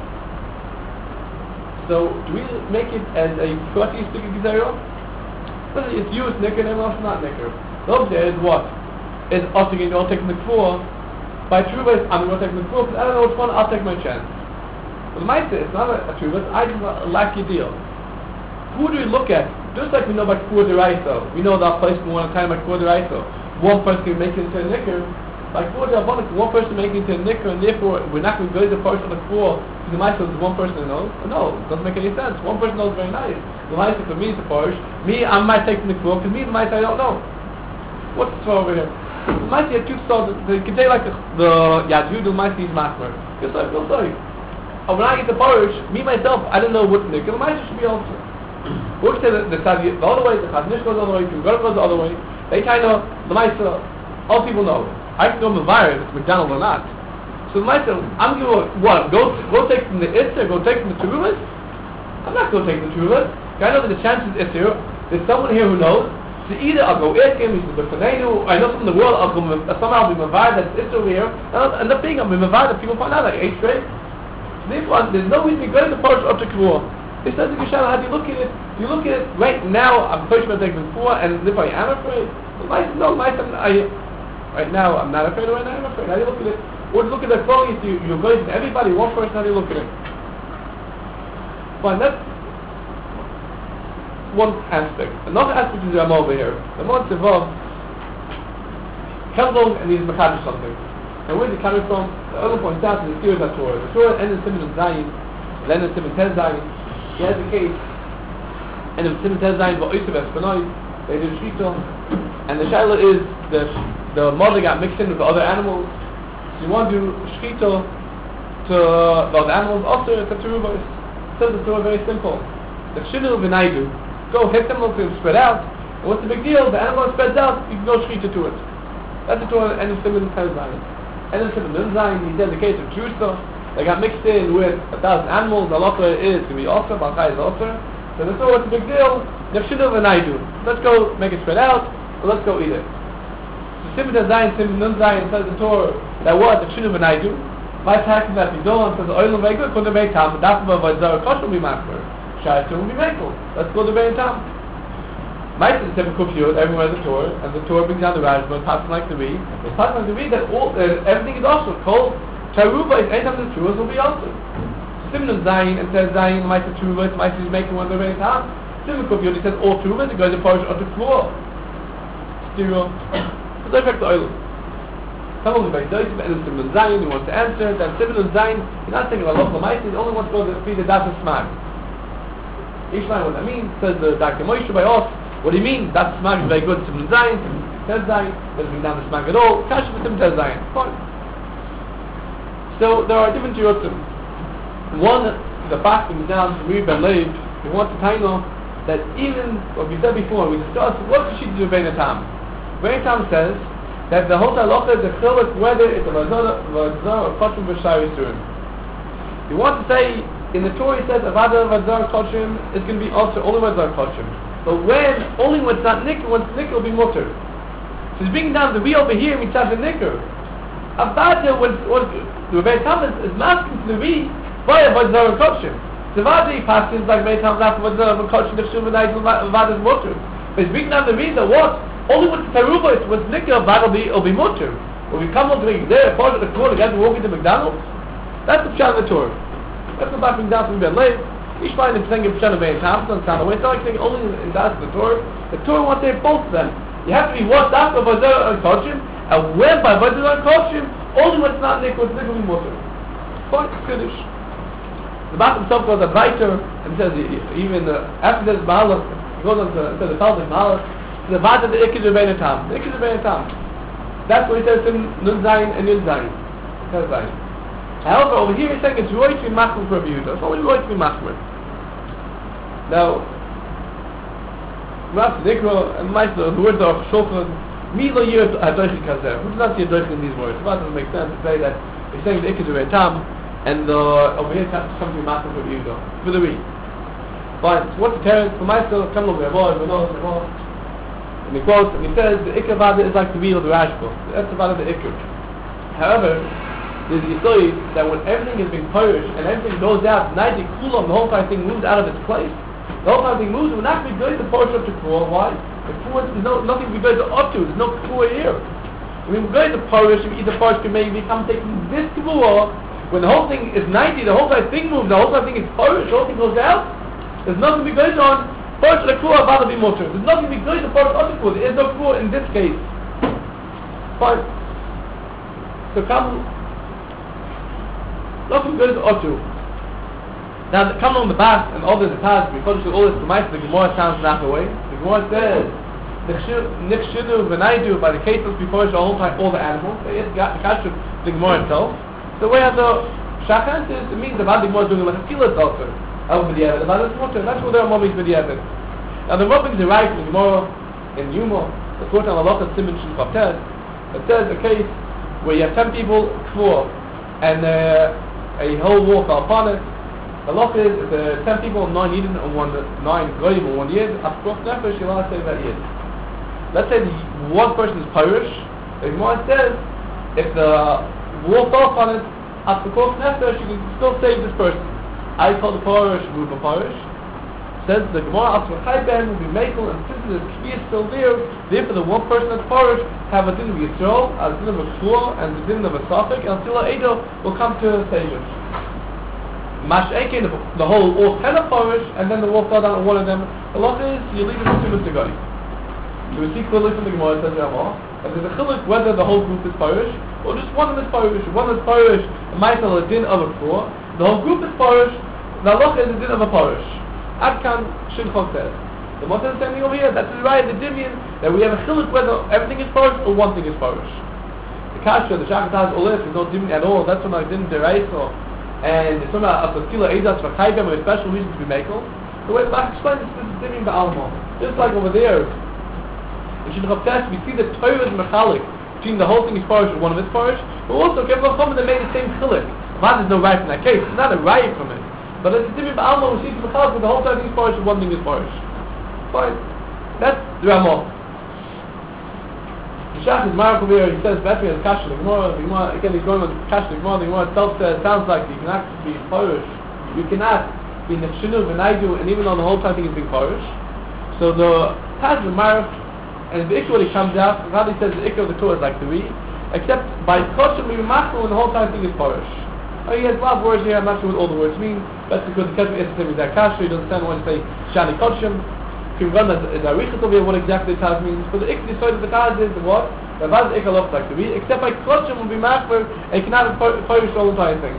So, do we make it as a Kurati speaking Gezerah? It's used nicker and everyone else not nicker. The object is what? Is us again, you're all taking the kfur. By Truvas, I'm going to take the kfur because I don't know which one, I'll take my chance. But the Maisa, it's not a, a Truvas, I just a lucky deal. Who do we look at? Just like we know by Kfur Deraisa. We know that place we want to time by Kfur Deraisa. One person can make it into a nicker. By Kfur Deraisa, one person make it into a nicker, and therefore we're not going to go to the person of the kfur. Because the Maisa is one person who knows. No, it doesn't make any sense. One person knows very nice. The Maisa for me is the Parish. Me, I might take the Kfur, because me, the Maisa, I don't know. What's the story over here? The Maisa, you have two stars. They can say like the, the Yad Yud, the Maisa is Machmer. Just like, go sorry. When I eat the Parish, me, myself, I don't know what Nick. The Maisa should be also. We'll say that the Tzad the other way, the Chaznish goes the other way, the Gemara goes the other way. They kind of, the Maisa, all people know. I can go Mavir if it's McDonald's or not. So the Maisa, I'm going to, what, go go take from the Itzer, go take from the Teruvas? I'm not going to take the Teruvas. I know that the chances is here, there's someone here who knows. So either I'll go Irkim, he's the Fanenu, I know from the world, I'll go, somehow I'll be Mavir that's Itzer over here, and I'll end up being, I'll be Mavir that people find out like eight straight. So therefore, there's no reason to go to the Parish of the Kfur. It says in Yeshua, how do you look at it? You look at it right now. I'm first going to take before, and if I am afraid, my, no, my, I, right now I'm not afraid. Right now I'm afraid. How do you look at it? Or to look at the quality, you, you're going to everybody, one person. How do you look at it? Fine. That's one aspect. Another aspect is I'm over here. The more involved, come along and he's mechanic something. And where's it coming from? The other point out is the series of Torah. The Torah ends in Simon Zayin, then in Simon Ten Zayin. He has a case and if Simon tells Zayin va'oisav espanoi, they do shechita. And the shaila is that the mother got mixed in with the other animals. So you want to do shechita to the other animals. Also, it's a teruva. It says the Torah very simple. The shinu v'naidu. Go hit them, look them spread out. And what's the big deal? The animal spreads out, you can go shechita to it. That's the Torah. And the Simon tells Zayin. And the Simon Zayin, he dedicated to Jerusalem. They got mixed in with a thousand animals. The halacha is to be also, balchai is also. So the Torah, what's the big deal? The shinu v'naidu. Let's go make it spread out. So let's go eat it. So Simon Zayin, Simon Nun Zayin says the Torah that what the shinu v'naidu. My tax that be done says oil very good. Couldn't make time. That's what Vazar Kosh will be makber. Shai will be makel. Let's go to Bein Tam. My sister said confused. Everyone has a Torah, and the Torah brings down the Rashba. Passing like to read. It's passing like to read that all uh, everything is also cold. Taruba is anytime the Torahs will be also. Simon Zayin and says Zayin. My sister Taruba. My sister is making one of the Bein Tam. Simon confused. He says all Taruba. It goes to Parish on the floor. Stereo. So they affect the oil. Some of the Bein Doisim and Simon Zayin. He wants to answer. Then Simon Zayin. He's not saying about local mice. He only wants to go to feed the Das Smag. Ishmael, what that means, says the Doctor Moshe by us. What do you mean? That smag is very good. Simon Zayin, Simon Zayin, doesn't bring down the smag at all. Kash for Simon Zayin. Fine. So there are different Yerotim. One, the fact brings down from Reb Ben Leib. We want to tell you that even what we said before, we discussed what should she do Bein Tam. Bein Tam says that the whole halacha is a chiluk whether it's a vazar or kosher b'shari surim. You want to say in the Torah it says avada vazar kosher is going to be also only vazar kosher. But when only when it's not nicker, when it's nicker will be mutter. So he's bringing down the V over here mitzvah the nicker. Avada when the Bein Tam is, is masking to the V by a vazar kosher. The avada he passes like Bein Tam after vazar kosher the shuv and avada is mutter. But he's bringing down the V that what only with the taruba is with nicker avada will be will be mutter. When we come up to the there part of the Torah, get to walk into McDonald's. That's the pshat of the Torah. That's the back down from Ben Leib. Each find him saying a pshat of Bein Tam doesn't sound away. It's not like saying only in that the Torah. The Torah wants to say both of them. You have to be what after vazar and koshim, and when by vazar and koshim, only when it's not nicker, it's nicker will be mutter. Fine, Kiddush. The back himself goes a writer and says even uh, after this Mahalach, he goes on to, to the Talmud Mahalach. The vada the ikid Bein Tam. The ikid Bein Tam. That's what he says in Nun Zayin and Yud Zayin. Says Zayin. However, over here he's saying it's right to be machmer for Rabbi Yehuda. It's only right to be machmer. Now, Rav Nikro and Meister, the words of Shulchan, Mi lo yir hadoichik kazer. Who does not see a doich in these words? It doesn't make sense to say that he's saying the ikid Bein Tam and uh, over here it's something machmer for Rabbi Yehuda. For the week. Fine. So what's the terror? For Meister, come over here, boy, and he quotes and he says the ikar vada is like the wheel of the Rashba. That's the vada of the ikar. However, there's the story that when everything is being purged and everything goes out, ninety kulam, the whole entire thing moves out of its place. The whole entire thing moves. It will not be good to purge up to kruah. Why? The kruah is no, nothing to be good to up to. There's no kruah here. When we're going to purge, we either purge can maybe come taking this kruah. When the whole thing is ninety, the whole entire thing moves. The whole entire thing is purged. The whole thing goes out. There's nothing to be good on. First, the kruah about to be mutter. There's nothing to be good to first other kruah. There is no kruah in this case. Fine. So come, nothing good to other. Now, come on the back and all this past because all this mice, the Gemara sounds not away. The Gemara says, "Nichshinu v'naidu" by the cases before the whole time all the animals. They just got the kashrut the Gemara itself. So where the shachan is, it means the bad Gemara is doing like a kilat also. That's what there are mummies with the evidence. Now the Rabbis are right in the Gemara in Yuma, the quote on Allah Simon Shin Chapter, it says a case where you have ten people kfur and uh, a whole war fell upon it. The law is the ten people, nine Yidden and one nine goyim and one Yid. After nefesh, you'll have to say that Yid. Let's say the one person is Pirish. The Gemara says if the war fell upon it after nefesh, you can still save this person. I call the parish group of parish. Says the Gemara after Chayben will be makel, and since the key is still there, therefore the one person that's parish have a din of Yisrael, a din of a shul, and the din of a suffix, and still Edo will come to Savior. Mash Eke, the whole all ten of parish, and then the wolf fell down on one of them. The law is you leave it to Mister Gadi. So we see clearly from the Gemara says Ramah, and there's a chiluk whether the whole group is parish or just one of them is parish. One is parish, a ma'aseh a din of a shul. The whole group is parish. The halacha is a din of a parish. Adkan Shulchan says. The Moshe is standing over here. That's the right, the Divian, that we have a chiluk whether everything is Parish or one thing is Parish. The Kasha, the Shachat has Olif, there's no Divian at all. That's when I didn't deraisa. And it's something about a Kila Eidas for Chaybem with a special reason to be Mekel. The way the Bach explains this, this is Divian Ba'alma. Just like over there, in Shidduch Test, we see the Torah is Mechalik between the whole thing is Parish and one of its Parish. But also, Kevin Chacham, they made the same chiluk. Why there's no right in that case? It's not a right from it. But it's a Divian Ba'alma, we see the Mechalik, but the whole time is Parish and one thing is Parish. Fine. That's the Ramah. The Shach is Mark over here, he says, Betri has Kasha, the Gemara, the Gemara, again, he's going on Kasha, the Gemara, the Gemara itself says, sounds like you cannot be Parish. You cannot be Nefshinu, Venaidu, and even though the whole time thing is being Parish. So the Taz is Mark, and the Ikka when he comes out, Rabbi says the Ikka of the Torah is like the Re, except by Koshim, we Machal, when the whole time thing is Parish. Oh, he has a lot of words here, I'm not sure what all the words mean. That's because the Kesef is the same as that Kasha, he doesn't understand when you say Shani Koshim. Kim run as a Richat over here, what exactly the Taz means. For the Ikka, the side of the Taz is the what? The Vaz Ikka looks like the Re, except by Koshim will be Machal, and you cannot Parish the whole entire thing.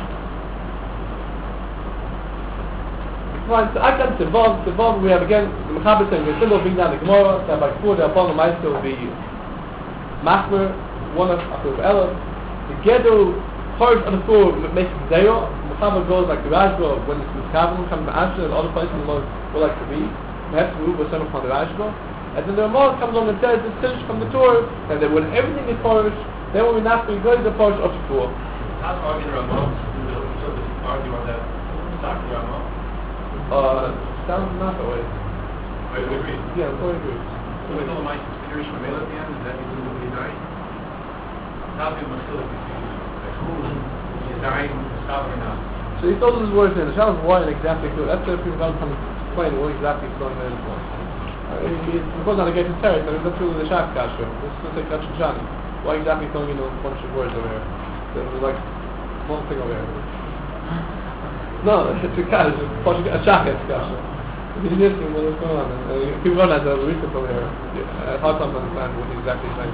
Fine, so I come to Vav, to Vav we have again, the Mechaber saying, we're still being down the Gemara, that by four, the Apollo Meister will be Machmer, one of Akhur Elav, the Gedo, Parish on the four, makes it Zero, the Mechaber goes like the Rajgo, when it's Miskavim, comes to Asher, and other places in the Lord will like to be, perhaps the Ruba, son of the Rajgo, and then the Ramah comes along and says, this finished from the Torah, and that when everything is Parish, then when we not be good, the Parish of the four. How's arguing Ramah? So this argue on that, Dr. Ramah? Uh, sounds not that way. I agree. Yeah, I totally agree. So we know my consideration of Mela at the end, is that because of the dying? Not the Machilak between the who is dying, the scholar or not. So he told us his words in the Shabbos why and exactly who. That's where people come to explain what exactly he's going to for. He goes on to get his terrace, and that's really the Shach Kasha. This is like Kasha Shani. Why exactly he's telling you a bunch of words over here? So there's like one thing over here. No, it's a Kasha, a Shach Kasha. He's just asking what's going on. Uh, people run as a research over here. It's hard to understand what he's exactly saying.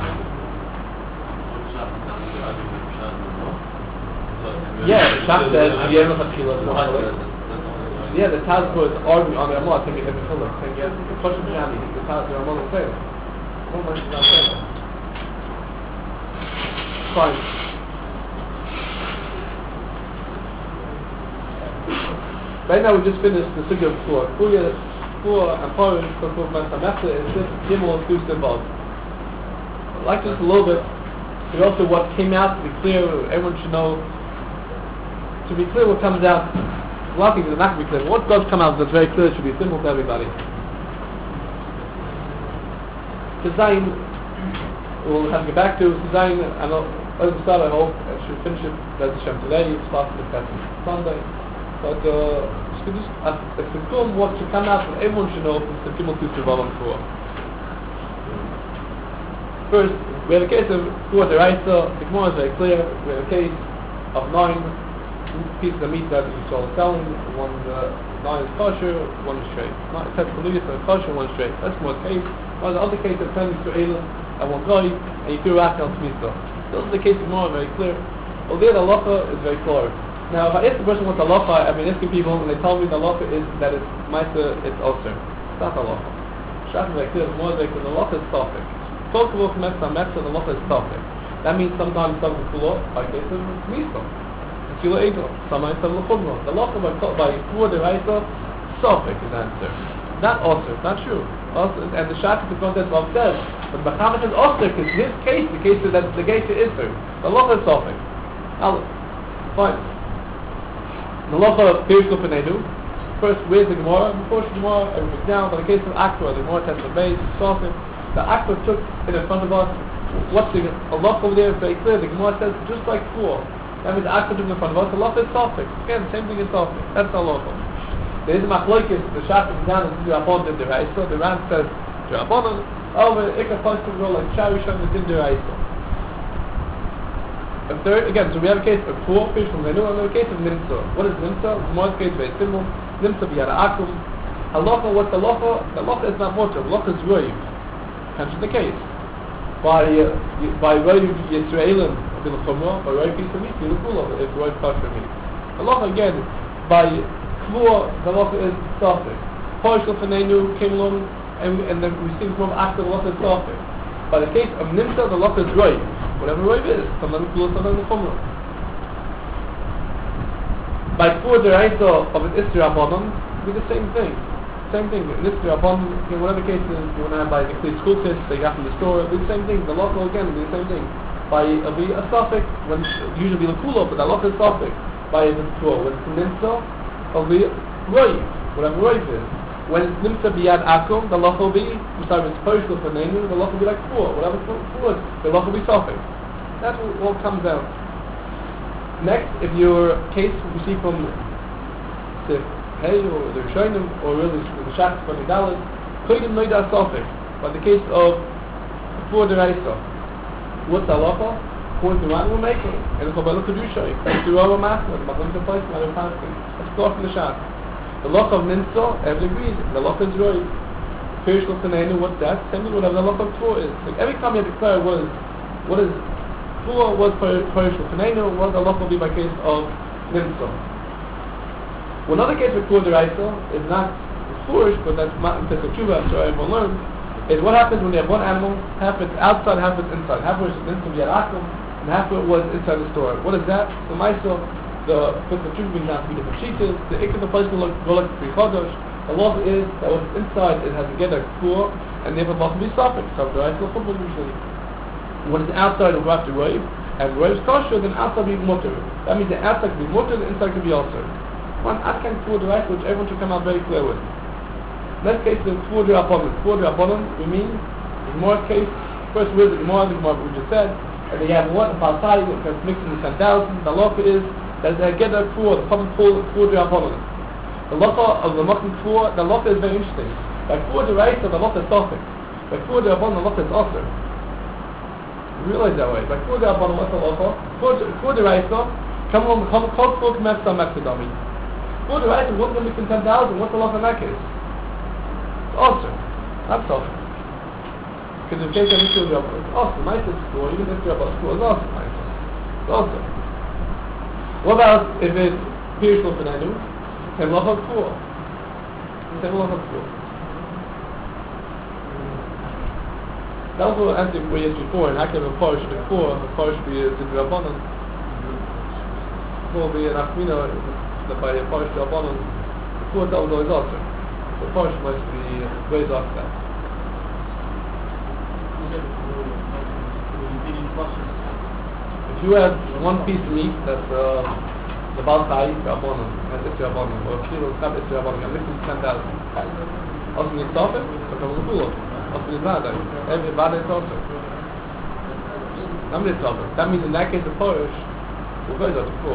Yeah, the Shach says, yeah, no Yeah, the Taz was arguing on the Ramah, saying it's a Mechiluk, saying yes, it's a Koshim Shani, the Taz, the Ramah will say it. No one is not saying it. Fine. Right now we just finished the Sugya of Four. Kuya, Four, and Four, and Four, and Four, is just Gimel, Kus, and Vod. I'd like just a little bit, to also what came out, to be clear, everyone should know, to be clear what comes out. A lot of things are not going to be clear. What does come out that's very clear, it should be simple to everybody. Design, we'll have to get back to Design, and I'll start, I hope, I should finish it, that's Hashem today, it's last the Sunday. But uh, just, uh, it's a film what should come out and everyone should know from the Kimmel to Vavam Four. First, we have a case of Four the Raisa, the Gemara is very clear, we have a case of nine pieces of meat that you saw selling, one uh, nine is kosher, one is straight. Not it says Kalugas and kosher, one is straight. That's one case. One the other case of ten to Eilim and one guy, and you do Rachel Smita. Those are the cases more very clear. Although the halacha is very clear. Now, if I ask the person what's halacha, I've been asking people, and they tell me the halacha is that it's ma'aser, it's ulcer. It's not halacha. Shach is very clear, it's more like the halacha is topic. Talk about Metzah, Metzah, the halacha is topic. That means sometimes some kulo, by case of Misa. And Kilo Edo, sometimes some Lechugma. The halacha by, by Four the Raisa, topic is answer. Not ulcer, not true. Also, and the Shach is the context of says, but Bachamat is ulcer, because his case, the case is that the gate is Isser. The halacha is topic. Now, fine. The halacha appears to Penenu. First, where's the Gemara? Before the Gemara, everything's down. But in the case of Akra, the Gemara test the base, saucing. The Akra took it in front of us. What's the halacha over there? It's very clear. The Gemara says just like Four. That means the Akra took it in front of us. The halacha is saucing. Again, same thing as saucing. That's the halacha. There is a machlokes. The Shach is down and the Rabban did the Raisa. The Ran says the Rabban. Oh, but Ikka points to go like Sharishon and did the Raisa. A third, again, so we have a case of Four fish from Menu, and we have a case of Nimsa. What is Nimsa? The more case very simple. Nimsa biyara akum. Halacha, what's the halacha? The halacha is not motor. Halacha is roiv. Hence the case. By uh, by roiv Yisraelim bil chumrah, by roiv piece of meat, bil kula, if roiv kosher meat. Halacha again, by Four, the halacha is Safik. partial Fanenu came along, and, and then we see from after the loch is Safik. By the case of Nimsa, the loch is Roiv. Whatever Roiv is, sometimes Kula, sometimes the Chumrah. By Kfur Deraisa of an Isra Abonon, be the same thing. Same thing. An Isra Abonon, in whatever case is, you want to have by the Kli Skultis, they got from the store, it'll be the same thing. The loch again will be the same thing. By it'll be a Safik, when usually be the Kula, but the loch is Safik. By the Kfur, when it's Nimsa, it'll be Roiv, whatever Roiv is. When it's Nimsa Biyad Akum, the loch will be, besides it's partial for Nenu, the loch will be like Kfur, whatever Kfur is, the loch will be Safik. That's what all comes out. Next, if your case we see from the Hey or the Rishonim, or really the Shach from the Dalit, Kodim Noida Safik, by the case of Kfur Deraisa. What's the halacha? According to what we're making, and the Kabbalah Kedusha, according to our master, the Makom to place, my pastor. Let's go from the Shach. The loch of Nimsa, everyone agrees. The loch is Roy. Pirish L'Fanenu, what's that? Same thing whatever the loch of Kfur is. Like every time you have to declare what is, what is Kfur was Pirish L'Fanenu, what the loch will be by case of Nimsa. Well, another case of Kfur Deraisa is not Kfurish, but that's not in Pesach Tshuva, I'm sure everyone learns, is what happens when you have one animal, half it's outside, half it's inside. Half it's Nimsa B'yad Akum, and half it was inside the store. What is that? So Maisa, the Pesach Tshuva brings down three different sheets. The Ikka the place will go like three chodosh. The law is that what's inside, it has to get a Kfur, and therefore it must be Safik. So Deraisa will usually. When it's outside, it'll go after Roiv, and Roiv's kosher, then outside will be mutter. That means the outside can be mutter, the inside can be also. One Atkan Kfur Deraisa, which everyone should come out very clear with. Next case is Kfur D'Rabbanan. Kfur D'Rabbanan, we mean, the Gemara's case, first word the Gemara, the Gemara we just said, and they have one, the Paltai, that's mixing the ten thousand, the locha is, that they get a Kfur, the common Kfur D'Rabbanan. The locha of the Mokum Kfur, the locha is very interesting. By Kfur Deraisa, the locha is Safik. By Kfur D'Rabbanan, the locha is Aser. You realize that way. By Kfur D'Rabbanan, what's the locha? Kfur Deraisa, come on, come on, come on, come on, come on, Kfur Deraisa, what's going to be ten thousand? What's the locha in that case? It's Aser. That's Safik. Because in case of Kfur D'Rabbanan, it's Aser. Maisa is Kfur, even if D'Rabbanan Kfur is Aser. It's Aser. What about if it's Pirish L'Fanenu? Same locha of Kfur. Same locha of Kfur. That was what answer we asked before, and I can have a Parish the Kfur, a Parish be a D'Rabbanan. Kfur will be an Achmina, that by a Parish D'Rabbanan, the Kfur that was always Aser. The Parish must be raised after that. If you have one piece of meat that's uh, the Baltai, D'Rabbanan, and it's D'Rabbanan, or a kilo, it's not it's D'Rabbanan, I'm mixing ten thousand. Also, you stop it, so come on the pool. Also, you Vada. Every Vada is also. I'm going to stop it. That means in that case, the Parish will go to the pool.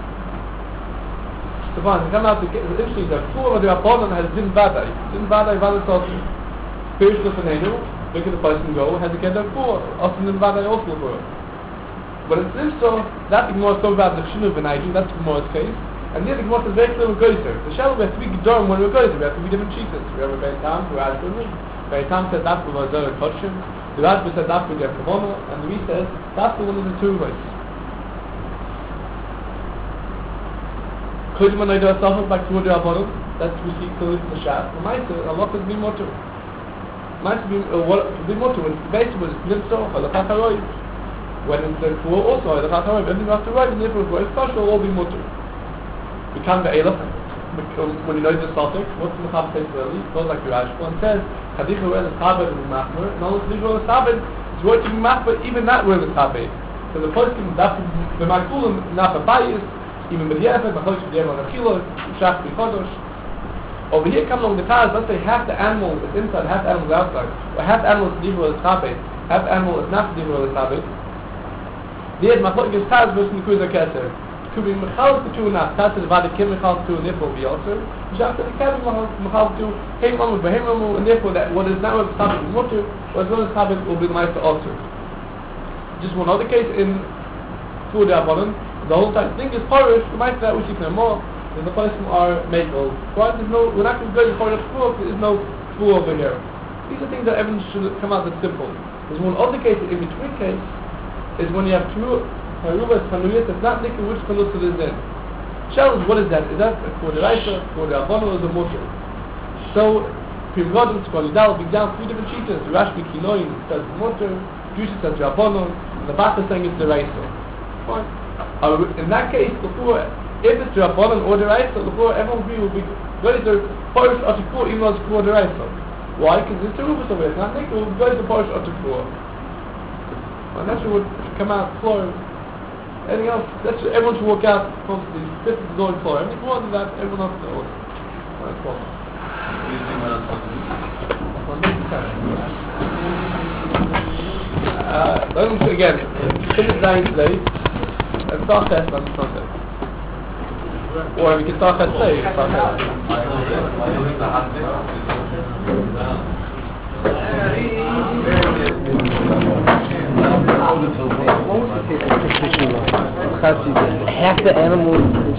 So, fine, come out to get the interesting that Kfur of D'Rabbanan has Din Vada. Din Vada, Vada is also. Pirish L'Fanenu, look at the person go, has to get their Kfur. Also, Din Vada also Kfur. But it's Nimsa, that the Gemara is talking about the Shinu V'Naiju, that's the Gemara's case. And here the Gemara is very clear with Geyser. The Shalom, we have three Gedorim when we're Geyser, we have three different cheeses. We have a Beit Tam, who has Gurmi. Beit Tam says that's the Vazar and Kodshim. The Rashba says that's the Ger Kavona. And the Reed says that's the one of the two ways. Kodim Anoida Safik by Kfur D'Rabbanan, that's we see clearly from the Shas. The Maisa, Allah is being Motu. Maisa being Motu, when it's based with Nimsa, Halakha Haroy. When it's the Kfur also, the Chacham, everything has to write, and therefore it's kosher, will all be mutter. We can't be Eilach, when you know the Safik, what's the Chacham says early? It goes like the Rashba, and says, Chadich where the Chabad is Machmer, and all the Chadich where the Chabad is going to be Machmer, even that where the Chabad. So the person, that's the Makulim, not the bias, even with the Yefet, the Chosh, the Yefet, the Chilo, the Shach, the Chodosh. Over here come along the Taz, let's say half the animal is inside, half the animal is outside, or half the animal is Chadich where the Chabad, half the animal is not Chadich where the Chabad. The end, Machlok is Taz versus Nekuza Keser. Could be Mechal to two and a half. Taz is Vada Kim Mechal to and therefore be also. Shafta the Keser Mechal to Heim Amu Behem Amu, and therefore that what is now a Sabbath is Mutter, or as well as Sabbath will be the Meister also. Just one other case in Kfur D'Rabbanan, the whole time thing is Parish, the Meister that we see no more, and the person are Mekel. Why there's no, we're not going to go to Parish Kfur, there is no Kfur over here. These are things that everyone should come out that's simple. There's one other case, in between case, is when you have two Harubas, Hanuyas, it's not nickel which Kanusa is in. Challenge, what is that? Is that a Kfur D'Raisa, Kfur D'Rabbanan, or is a Mutter? So, Pimrodin Skolidal, big down three different cheetahs. Rashbi Kiloin says Mutter, Jusha says Rabbanon, and the Bata saying it's the Raisa. Fine. Uh, in that case, before, if it's Rabbanon or the Raisa, before everyone agree will be go to the Parish Otikur, even though it's Kur the Raisa. Why? Because it's the Rubus over it. Not Nick, we'll go to the Parish Otikur. And that's what would come out floor. Anything else, that's what everyone should walk out from the fifth of the Lord floor. Anything more than that, everyone else knows. That's all. Uh, learn again, finish nine today, and start test on Sunday. Or we can start test today, we can start test. Half the animals